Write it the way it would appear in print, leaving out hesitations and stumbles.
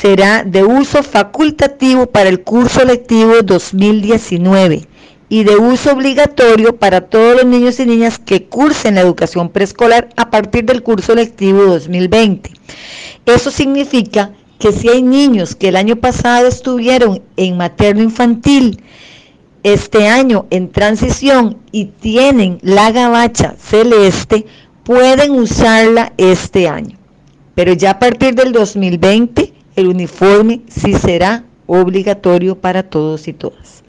será de uso facultativo para el curso lectivo 2019 y de uso obligatorio para todos los niños y niñas que cursen la educación preescolar a partir del curso lectivo 2020. Eso significa que si hay niños que el año pasado estuvieron en materno infantil, este año en transición y tienen la gabacha celeste, pueden usarla este año. Pero ya a partir del 2020, el uniforme sí será obligatorio para todos y todas.